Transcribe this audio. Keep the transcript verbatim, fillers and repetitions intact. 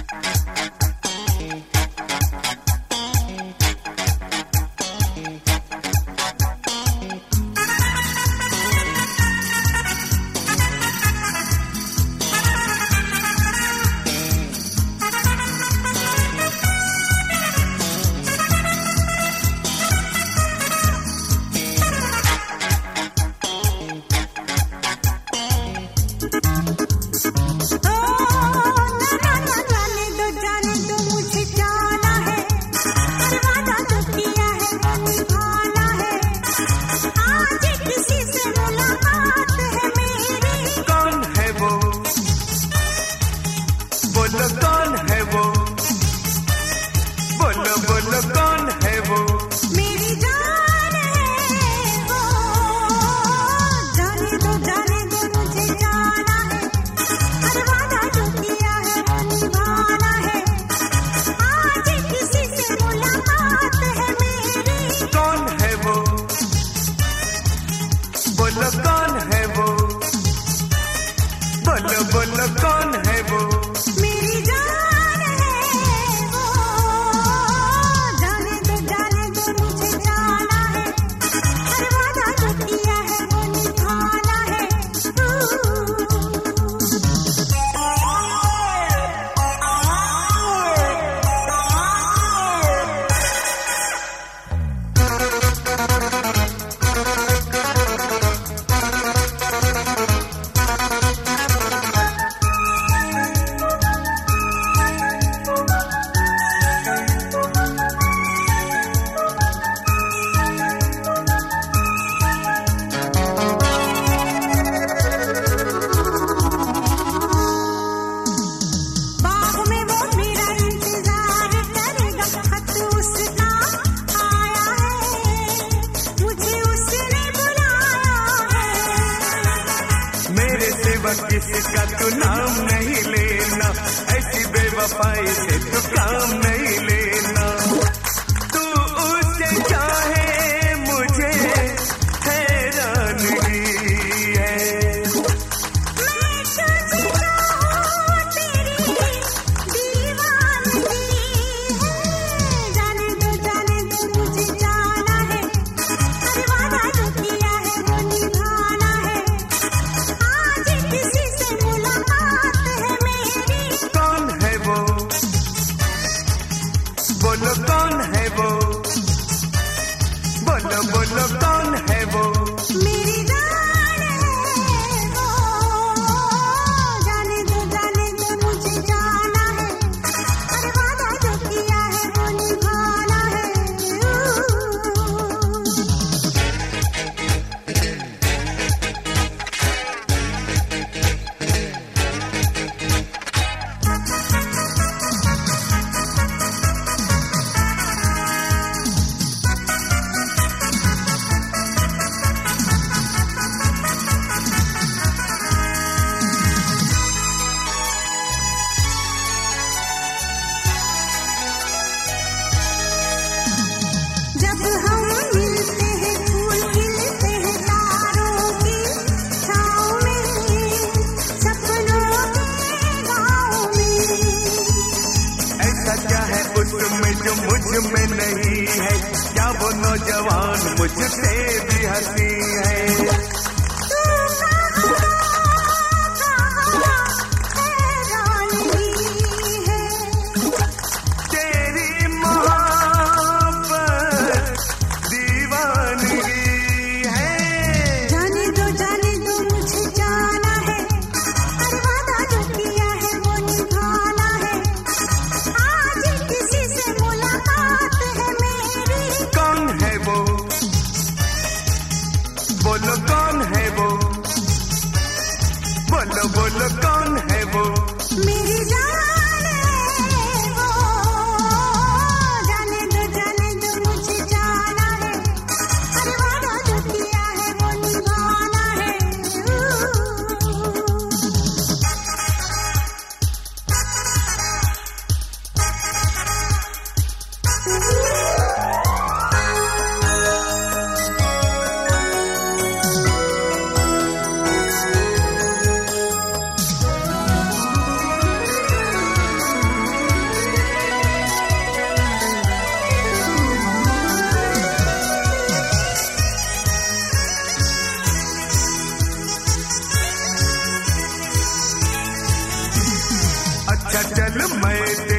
किसका तू नाम नहीं लेना, ऐसी बेवफाई से तू काम नहीं लेना। तू उससे चाहे मुझे हैरानगी है, मैं तुझे चाहूं तेरी दीवानगी है। जाने दो जाने दो मुझे जाना है, हर वादा जो किया है वो निभाना है। आज किसी से मुलाकात है मेरी। कौन है वो, बोलो कौन है वो, बोलो बोलो कौन है वो। मेरी जान है वो, जाने दो जाने दो मुझे जाना है, हर वादा जो किया है वो निभाना है। जब हम मिलते हैं फूल खिलते हैं तारों की छाँव में, सपनों के गाँव में। ऐसा क्या है उसमें जो मुझ में नहीं है, क्या वो नौजवान मुझसे भी हंसी है। तू कहाँ हैरानगी है, तेरी मोहब्बत दीवानगी है। जाने दो जाने दो मुझे जाना है, हर वादा जो किया है वो निभाना है। आज किसी से मुलाकात है मेरी। कौन है वो, दिल मैं